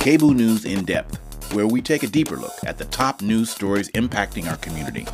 KBOO News in Depth, where we take a deeper look at the top news stories impacting our community.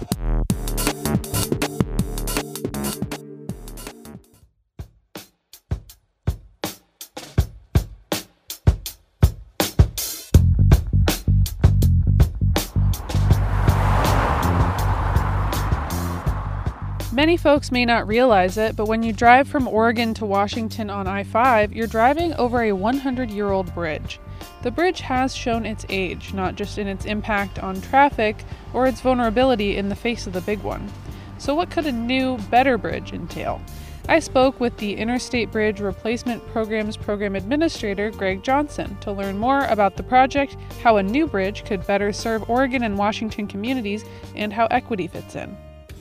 Many folks may not realize it, but when you drive from Oregon to Washington on I-5, you're driving over a 100-year-old bridge. The bridge has shown its age, not just in its impact on traffic or its vulnerability in the face of the big one. So what could a new, better bridge entail? I spoke with the Interstate Bridge Replacement Program's Program Administrator, Greg Johnson, to learn more about the project, how a new bridge could better serve Oregon and Washington communities, and how equity fits in.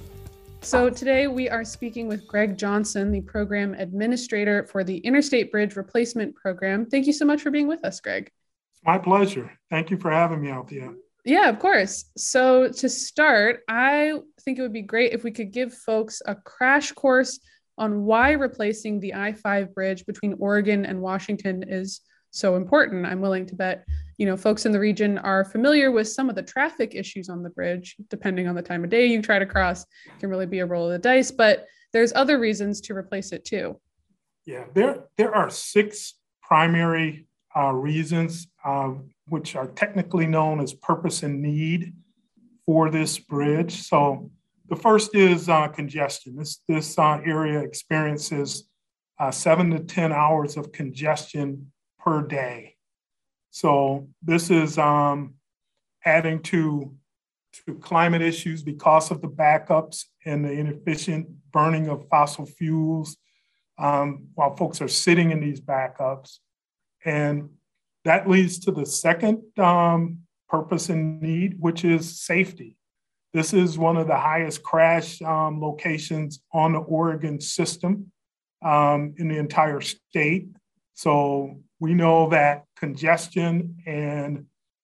So today we are speaking with Greg Johnson, the Program Administrator for the Interstate Bridge Replacement Program. Thank you so much for being with us, Greg. It's my pleasure. Thank you for having me, Althea. Yeah, of course. So to start, I think it would be great if we could give folks a crash course on why replacing the I-5 bridge between Oregon and Washington is so important. I'm willing to bet, folks in the region are familiar with some of the traffic issues on the bridge. Depending on the time of day you try to cross, it can really be a roll of the dice, but there's other reasons to replace it too. Yeah, there are 6 primary reasons, which are technically known as purpose and need for this bridge. So the first is congestion. This area experiences 7 to 10 hours of congestion per day. So this is adding to climate issues because of the backups and the inefficient burning of fossil fuels while folks are sitting in these backups. And that leads to the second purpose and need, which is safety. This is one of the highest crash locations on the Oregon system in the entire state. So we know that congestion and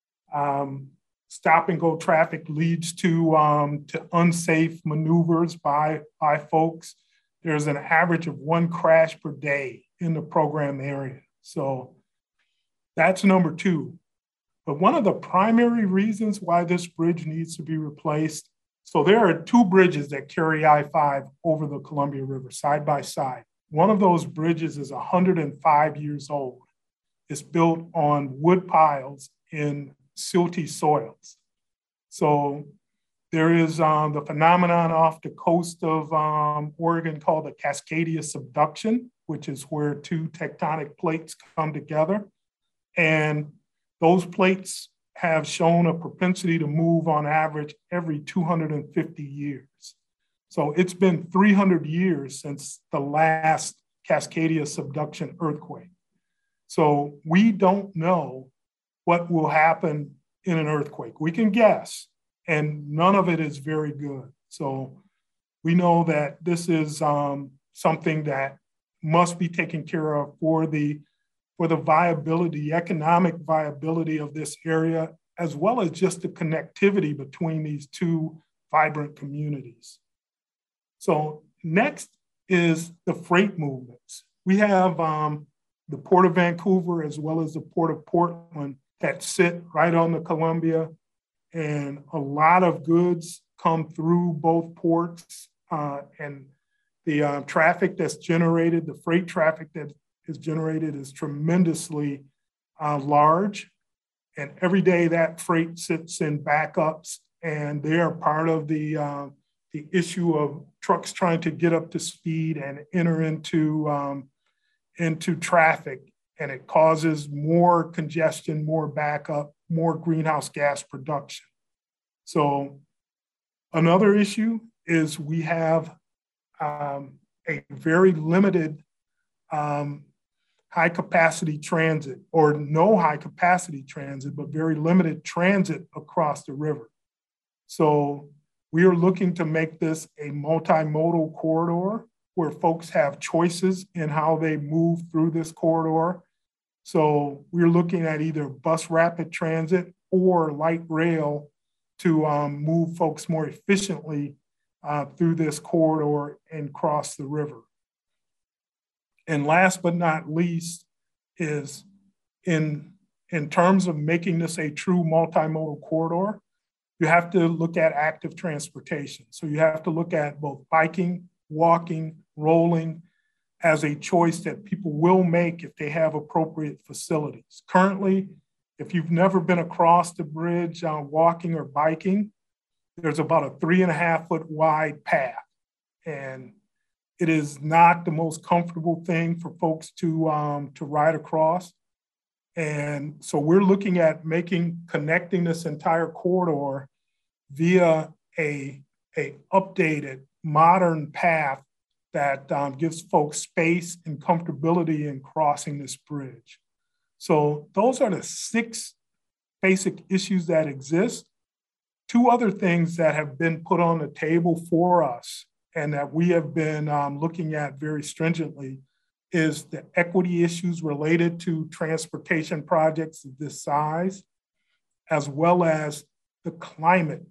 stop and go traffic leads to unsafe maneuvers by folks. There's an average of 1 crash per day in the program area. So that's number 2. But one of the primary reasons why this bridge needs to be replaced, so there are 2 bridges that carry I-5 over the Columbia River side by side. One of those bridges is 105 years old. It's built on wood piles in silty soils. So there is the phenomenon off the coast of Oregon called the Cascadia subduction, which is where 2 tectonic plates come together. And those plates have shown a propensity to move on average every 250 years. So it's been 300 years since the last Cascadia subduction earthquake. So we don't know what will happen in an earthquake. We can guess, and none of it is very good. So we know that this is something that must be taken care of for the viability, the economic viability of this area, as well as just the connectivity between these 2 vibrant communities. So next is the freight movements. We have the Port of Vancouver as well as the Port of Portland that sit right on the Columbia, and a lot of goods come through both ports, and the traffic that's generated, the freight traffic that is generated is tremendously large. And every day that freight sits in backups, and they are part of the issue of trucks trying to get up to speed and enter into traffic, and it causes more congestion, more backup, more greenhouse gas production. So another issue is we have a very limited high capacity transit, or no high capacity transit, but very limited transit across the river. So we are looking to make this a multimodal corridor where folks have choices in how they move through this corridor. So we're looking at either bus rapid transit or light rail to move folks more efficiently through this corridor and cross the river. And last but not least is in in terms of making this a true multimodal corridor, you have to look at active transportation. So you have to look at both biking, walking, rolling as a choice that people will make if they have appropriate facilities. Currently, if you've never been across the bridge walking or biking, there's about a 3.5-foot wide path. And it is not the most comfortable thing for folks to ride across. And so we're looking at connecting this entire corridor via a updated modern path that gives folks space and comfortability in crossing this bridge. So those are the 6 basic issues that exist. 2 other things that have been put on the table for us and that we have been looking at very stringently is the equity issues related to transportation projects of this size, as well as the climate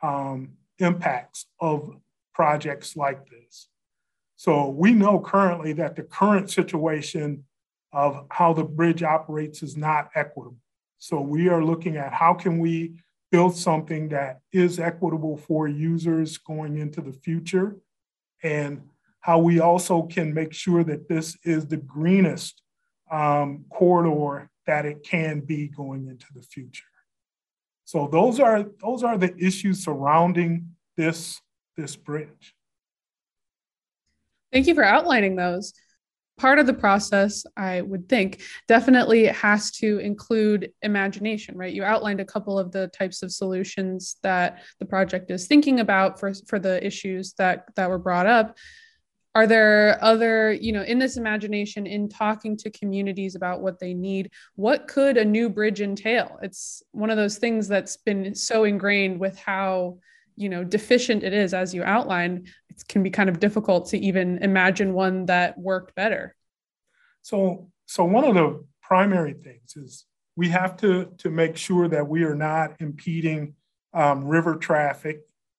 impacts of projects like this. So we know currently that the current situation of how the bridge operates is not equitable. So we are looking at how can we build something that is equitable for users going into the future, and how we also can make sure that this is the greenest corridor that it can be going into the future. So those are the issues surrounding this bridge. Thank you for outlining those. Part of the process, I would think, definitely has to include imagination, right? You outlined a couple of the types of solutions that the project is thinking about for the issues that were brought up. Are there other, in this imagination, in talking to communities about what they need, what could a new bridge entail? It's one of those things that's been so ingrained with how, deficient it is, as you outlined. It can be kind of difficult to even imagine one that worked better. So one of the primary things is we have to make sure that we are not impeding river traffic.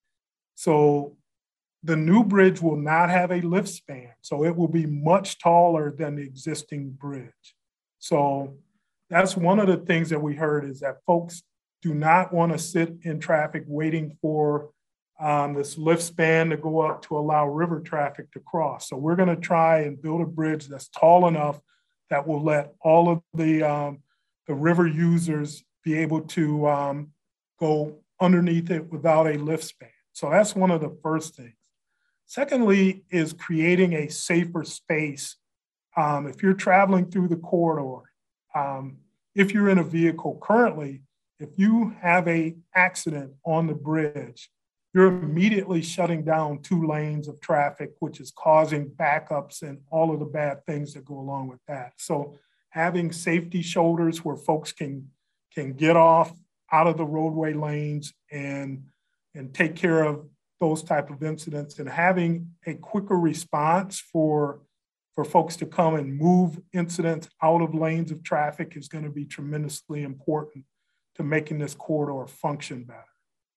So the new bridge will not have a lift span, so it will be much taller than the existing bridge. So that's one of the things that we heard, is that folks do not want to sit in traffic waiting for this lift span to go up to allow river traffic to cross. So we're going to try and build a bridge that's tall enough that will let all of the river users be able to go underneath it without a lift span. So that's one of the first things. Secondly is creating a safer space. If you're traveling through the corridor, if you're in a vehicle currently, if you have an accident on the bridge, you're immediately shutting down 2 lanes of traffic, which is causing backups and all of the bad things that go along with that. So having safety shoulders where folks can get off out of the roadway lanes and take care of those type of incidents, and having a quicker response for folks to come and move incidents out of lanes of traffic is going to be tremendously important to making this corridor function better.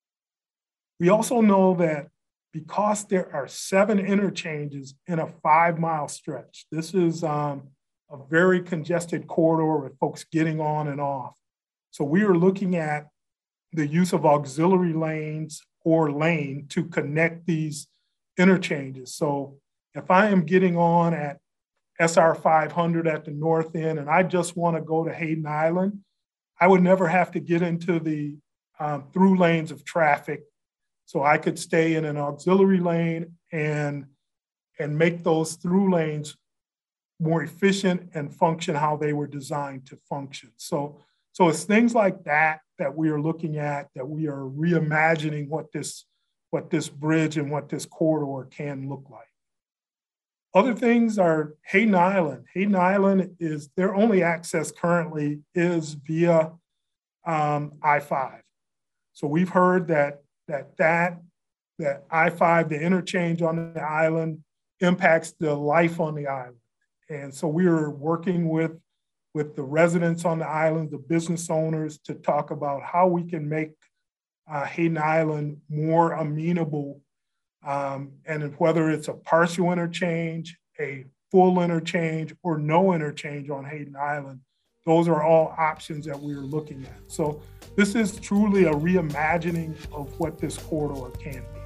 We also know that because there are 7 interchanges in a 5-mile stretch, this is a very congested corridor with folks getting on and off. So we are looking at the use of auxiliary lanes or lane to connect these interchanges. So if I am getting on at SR 500 at the north end and I just want to go to Hayden Island, I would never have to get into the through lanes of traffic. So I could stay in an auxiliary lane and make those through lanes more efficient and function how they were designed to function. So it's things like that we are looking at, that we are reimagining what this bridge and what this corridor can look like. Other things are Hayden Island. Hayden Island is, their only access currently is via I-5. So we've heard that I-5, the interchange on the island, impacts the life on the island. And so we are working with the residents on the island, the business owners, to talk about how we can make Hayden Island more amenable, and whether it's a partial interchange, a full interchange, or no interchange on Hayden Island, those are all options that we're looking at. So this is truly a reimagining of what this corridor can be.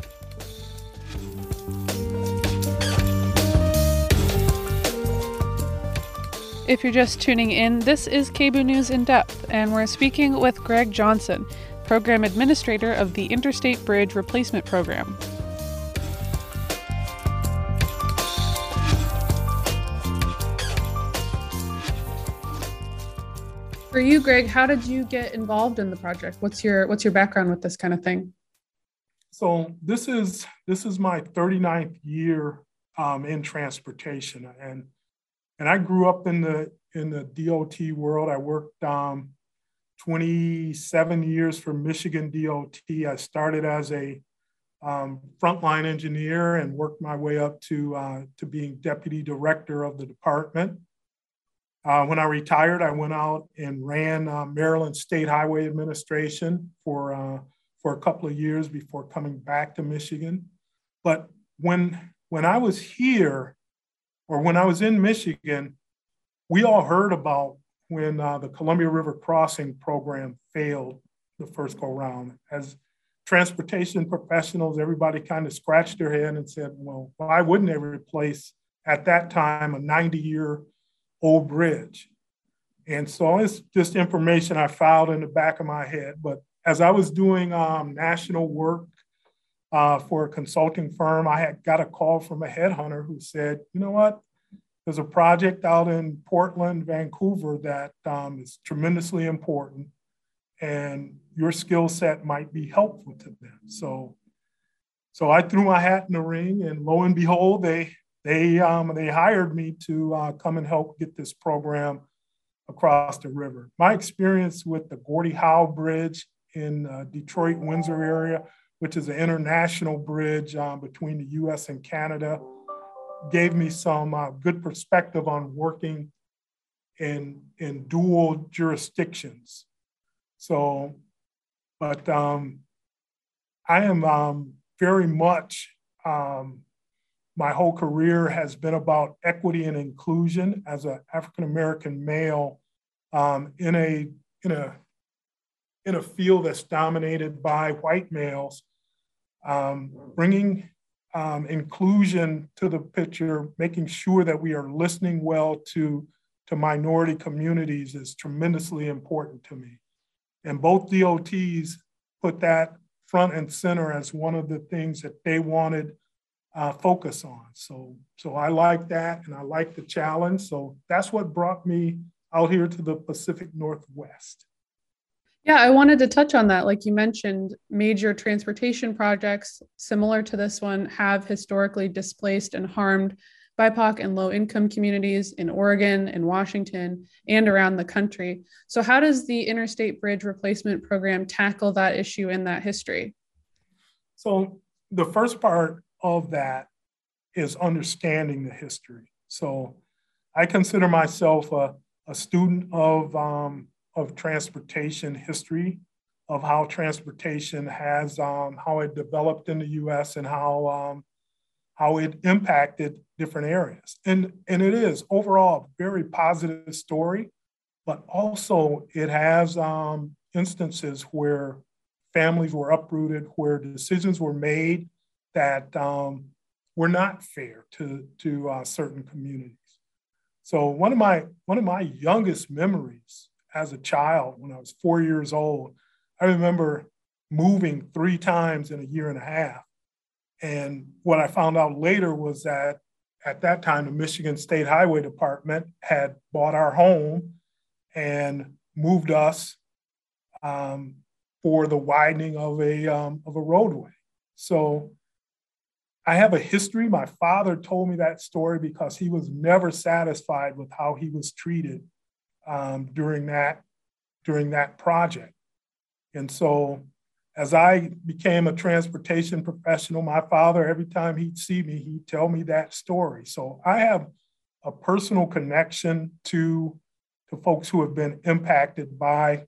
If you're just tuning in, this is KBOO News in Depth, and we're speaking with Greg Johnson, Program Administrator of the Interstate Bridge Replacement Program. For you, Greg, how did you get involved in the project? What's your background with this kind of thing? So this is my 39th year in transportation, and I grew up in the DOT world. I worked 27 years for Michigan DOT. I started as a frontline engineer and worked my way up to being deputy director of the department. When I retired, I went out and ran Maryland State Highway Administration for a couple of years before coming back to Michigan. But when I was here, or when I was in Michigan, we all heard about when the Columbia River Crossing program failed the first go round. As transportation professionals, everybody kind of scratched their head and said, well, why wouldn't they replace, at that time, a 90-year-old bridge? And so it's just information I filed in the back of my head. But as I was doing national work for a consulting firm, I got a call from a headhunter who said, you know what? There's a project out in Portland, Vancouver that is tremendously important, and your skill set might be helpful to them. So I threw my hat in the ring, and lo and behold, they hired me to come and help get this program across the river. My experience with the Gordie Howe Bridge in Detroit, Windsor area, which is an international bridge between the U.S. and Canada, gave me some good perspective on working in dual jurisdictions. So, but I am very much, my whole career has been about equity and inclusion as an African-American male in a field that's dominated by white males, bringing inclusion to the picture, making sure that we are listening well to minority communities is tremendously important to me. And both DOTs put that front and center as one of the things that they wanted focus on. So I like that, and I like the challenge. So that's what brought me out here to the Pacific Northwest. Yeah, I wanted to touch on that. Like you mentioned, major transportation projects similar to this one have historically displaced and harmed BIPOC and low-income communities in Oregon and Washington and around the country. So how does the Interstate Bridge Replacement Program tackle that issue in that history? So the first part of that is understanding the history. So I consider myself a student of transportation history, of how transportation has, how it developed in the U.S. and how it impacted different areas. And it is overall a very positive story, but also it has instances where families were uprooted, where decisions were made that were not fair to certain communities. So one of my youngest memories as a child, when I was 4 years old, I remember moving 3 times in a year and a half. And what I found out later was that at that time, the Michigan State Highway Department had bought our home and moved us for the widening of a roadway. So I have a history. My father told me that story because he was never satisfied with how he was treated during that project. And so as I became a transportation professional, my father, every time he'd see me, he'd tell me that story. So I have a personal connection to folks who have been impacted by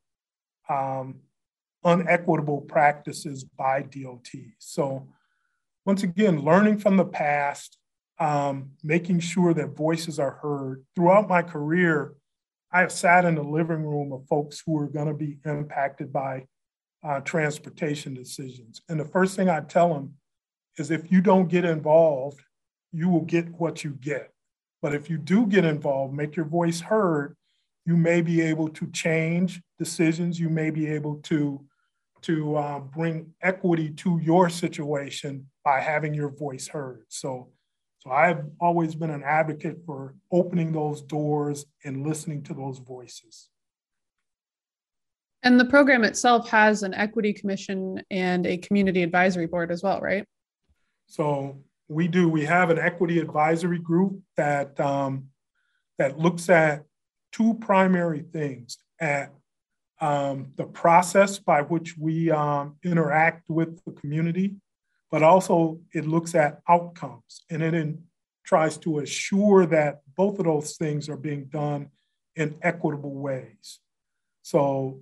unequitable practices by DOT. So once again, learning from the past, making sure that voices are heard. Throughout my career, I have sat in the living room of folks who are going to be impacted by transportation decisions. And the first thing I tell them is if you don't get involved, you will get what you get. But if you do get involved, make your voice heard, you may be able to change decisions. You may be able to bring equity to your situation by having your voice heard. So I've always been an advocate for opening those doors and listening to those voices. And the program itself has an equity commission and a community advisory board as well, right? So we do. We have an equity advisory group that looks at two primary things: at the process by which we interact with the community, but also it looks at outcomes, and it tries to assure that both of those things are being done in equitable ways. So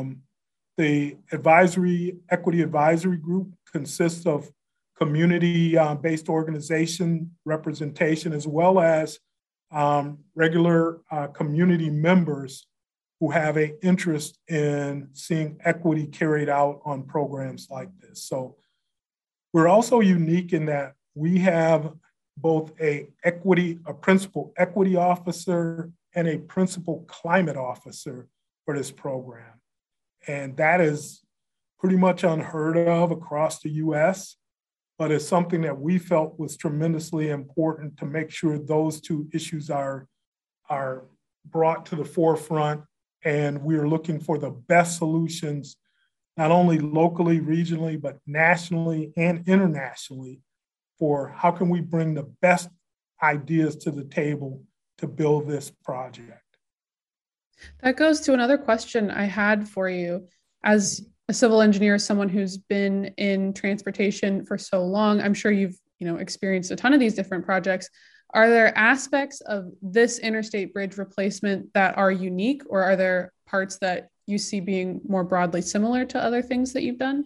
the equity advisory group consists of community-based organization representation, as well as regular community members who have an interest in seeing equity carried out on programs like this. So we're also unique in that we have both a principal equity officer and a principal climate officer for this program. And that is pretty much unheard of across the US, but it's something that we felt was tremendously important to make sure those two issues are brought to the forefront. And we're looking for the best solutions, not only locally, regionally, but nationally and internationally, for how can we bring the best ideas to the table to build this project. That goes to another question I had for you. As a civil engineer, someone who's been in transportation for so long, I'm sure you've experienced a ton of these different projects. Are there aspects of this interstate bridge replacement that are unique, or are there parts that you see being more broadly similar to other things that you've done?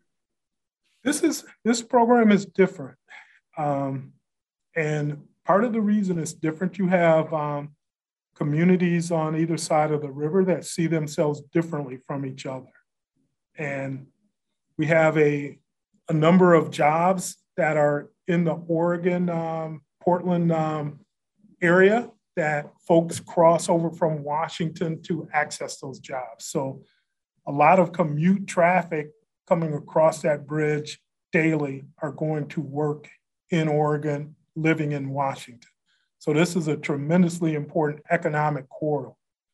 This program is different. And part of the reason it's different, you have communities on either side of the river that see themselves differently from each other. And we have a number of jobs that are in the Oregon, Portland area that folks cross over from Washington to access those jobs. So a lot of commute traffic coming across that bridge daily are going to work in Oregon, living in Washington. So this is a tremendously important economic corridor.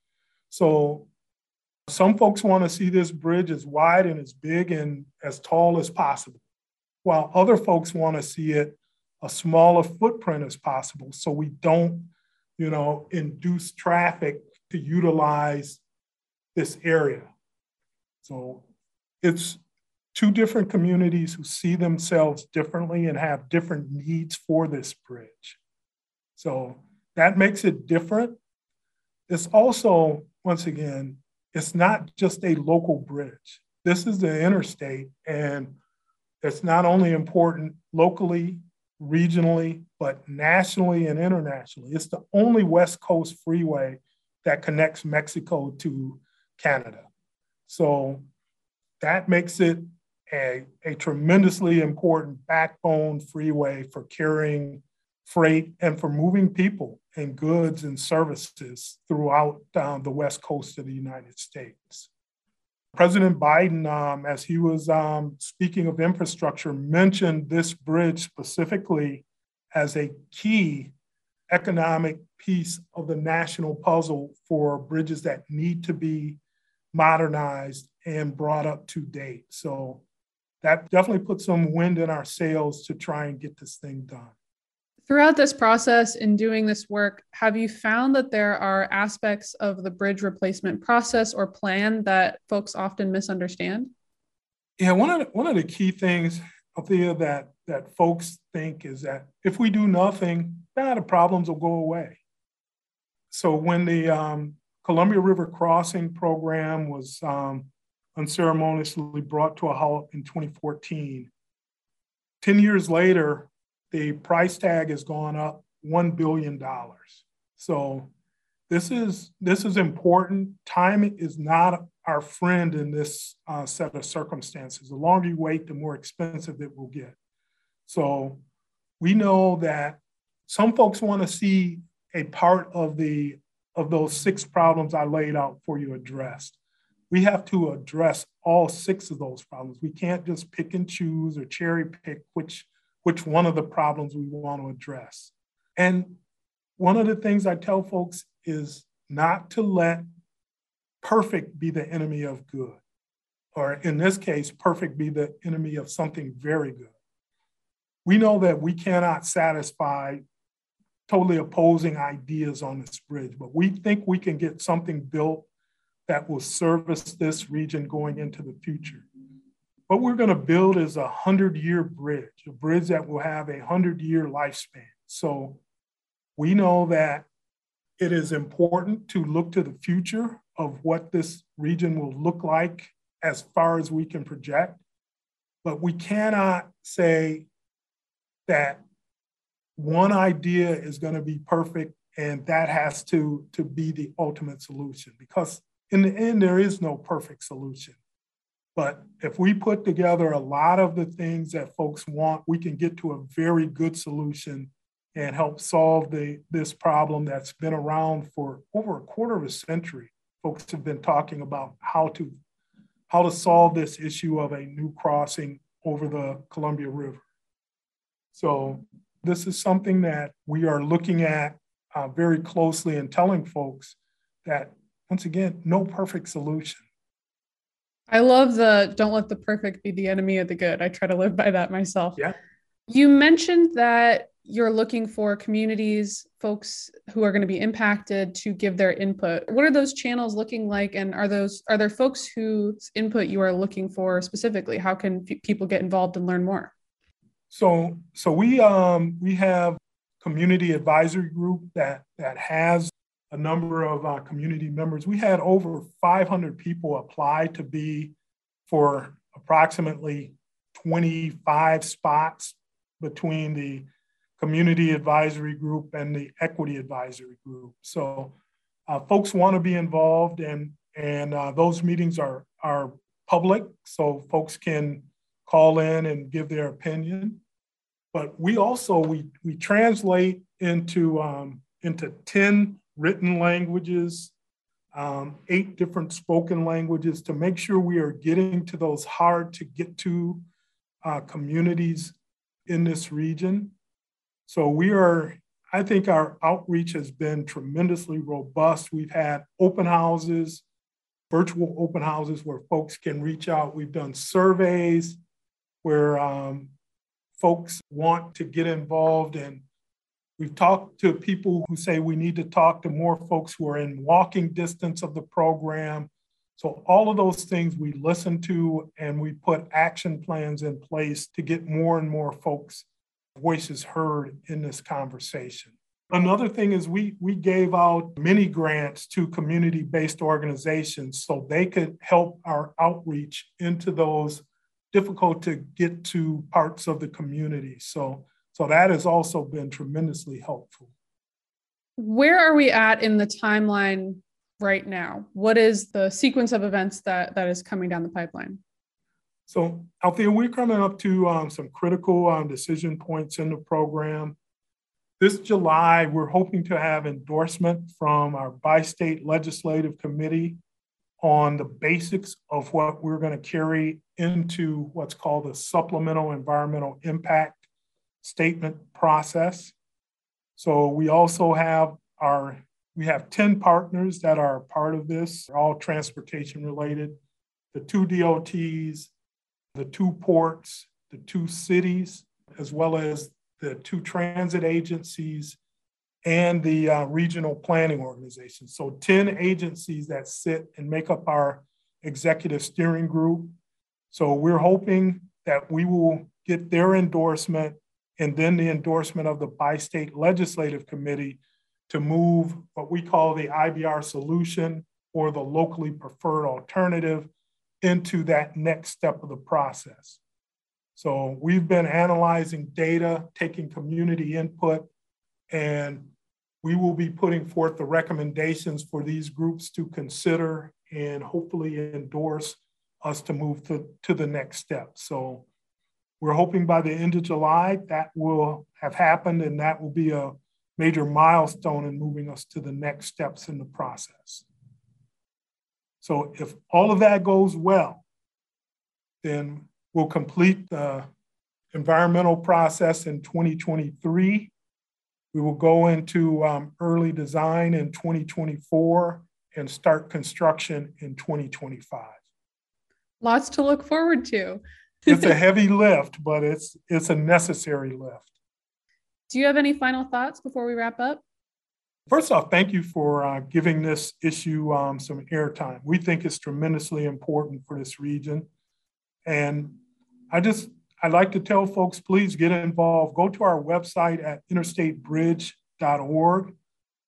So some folks want to see this bridge as wide and as big and as tall as possible, while other folks want to see it a smaller footprint as possible, so we don't, induce traffic to utilize this area. So it's two different communities who see themselves differently and have different needs for this bridge. So that makes it different. It's also, once again, it's not just a local bridge. This is the interstate, and it's not only important locally, regionally, but nationally and internationally. It's the only West Coast freeway that connects Mexico to Canada. So that makes it a tremendously important backbone freeway for carrying freight and for moving people and goods and services throughout the West Coast of the United States. President Biden, as he was speaking of infrastructure, mentioned this bridge specifically as a key economic piece of the national puzzle for bridges that need to be modernized and brought up to date. So that definitely put some wind in our sails to try and get this thing done. Throughout this process in doing this work, have you found that there are aspects of the bridge replacement process or plan that folks often misunderstand? Yeah, one of the key things, Althea, that folks think is that if we do nothing, the problems will go away. So when the Columbia River Crossing program was unceremoniously brought to a halt in 2014, 10 years later, the price tag has gone up $1 billion. So this is important. Time is not our friend in this set of circumstances. The longer you wait, the more expensive it will get. So we know that some folks want to see a part of those 6 problems I laid out for you addressed. We have to address all 6 of those problems. We can't just pick and choose or cherry pick which one of the problems we want to address. And one of the things I tell folks is not to let perfect be the enemy of good, or in this case, perfect be the enemy of something very good. We know that we cannot satisfy totally opposing ideas on this bridge, but we think we can get something built that will service this region going into the future. What we're going to build is a 100-year bridge, a bridge that will have a 100-year lifespan. So we know that it is important to look to the future of what this region will look like as far as we can project, but we cannot say that one idea is going to be perfect and that has to be the ultimate solution, because in the end, there is no perfect solution. But if we put together a lot of the things that folks want, we can get to a very good solution and help solve this problem that's been around for over a quarter of a century. Folks have been talking about how to solve this issue of a new crossing over the Columbia River. So this is something that we are looking at very closely and telling folks that, once again, no perfect solution. I love the don't let the perfect be the enemy of the good. I try to live by that myself. Yeah. You mentioned that you're looking for communities, folks who are going to be impacted to give their input. What are those channels looking like? And are there folks whose input you are looking for specifically? How can people get involved and learn more? So we have community advisory group that has a number of community members. We had over 500 people apply to be for approximately 25 spots between the community advisory group and the equity advisory group. So folks want to be involved, and those meetings are public, so folks can call in and give their opinion. But we also we translate into 10 written languages, 8 different spoken languages, to make sure we are getting to those hard to get to communities in this region. So I think our outreach has been tremendously robust. We've had open houses, virtual open houses where folks can reach out. We've done surveys where folks want to get involved, and we've talked to people who say we need to talk to more folks who are in walking distance of the program. So all of those things we listen to, and we put action plans in place to get more and more folks' voices heard in this conversation. Another thing is we gave out mini grants to community-based organizations so they could help our outreach into those difficult to get to parts of the community. So that has also been tremendously helpful. Where are we at in the timeline right now? What is the sequence of events that is coming down the pipeline? So Althea, we're coming up to some critical decision points in the program. This July, we're hoping to have endorsement from our bi-state legislative committee on the basics of what we're going to carry into what's called the supplemental environmental impact statement process. So we also have 10 partners that are part of this, all transportation related, the 2 DOTs, the 2 ports, the 2 cities, as well as the 2 transit agencies and the regional planning organizations. So 10 agencies that sit and make up our executive steering group. So we're hoping that we will get their endorsement and then the endorsement of the bi-state legislative committee to move what we call the IBR solution, or the locally preferred alternative, into that next step of the process. So we've been analyzing data, taking community input, and We will be putting forth the recommendations for these groups to consider and hopefully endorse us to move to the next step. So we're hoping by the end of July that will have happened, and that will be a major milestone in moving us to the next steps in the process. So if all of that goes well, then we'll complete the environmental process in 2023. We will go into early design in 2024 and start construction in 2025. Lots to look forward to. It's a heavy lift, but it's a necessary lift. Do you have any final thoughts before we wrap up? First off, thank you for giving this issue some airtime. We think it's tremendously important for this region. And I'd like to tell folks, please get involved. Go to our website at interstatebridge.org.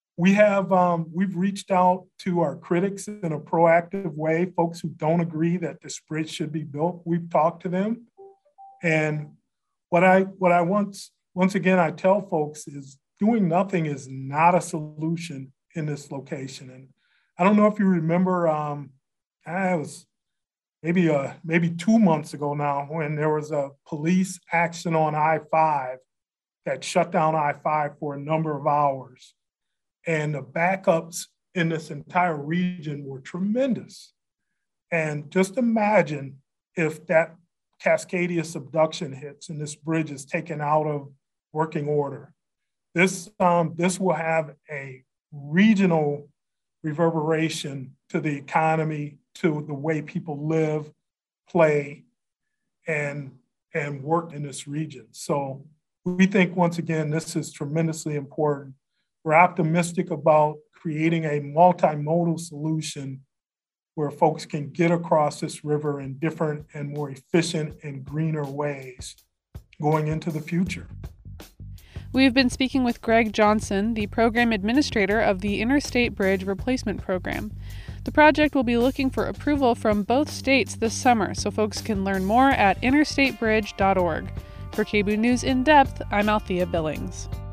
We've reached out to our critics in a proactive way, folks who don't agree that this bridge should be built. We've talked to them. And what I once again, I tell folks is doing nothing is not a solution in this location. And I don't know if you remember, it was maybe 2 months ago now when there was a police action on I-5 that shut down I-5 for a number of hours. And the backups in this entire region were tremendous. And just imagine if that Cascadia subduction hits and this bridge is taken out of working order. This will have a regional reverberation to the economy, to the way people live, play, and work in this region. So we think, once again, this is tremendously important. We're optimistic about creating a multimodal solution where folks can get across this river in different and more efficient and greener ways going into the future. We've been speaking with Greg Johnson, the program administrator of the Interstate Bridge Replacement Program. The project will be looking for approval from both states this summer, so folks can learn more at interstatebridge.org. For KBOO News In Depth, I'm Althea Billings.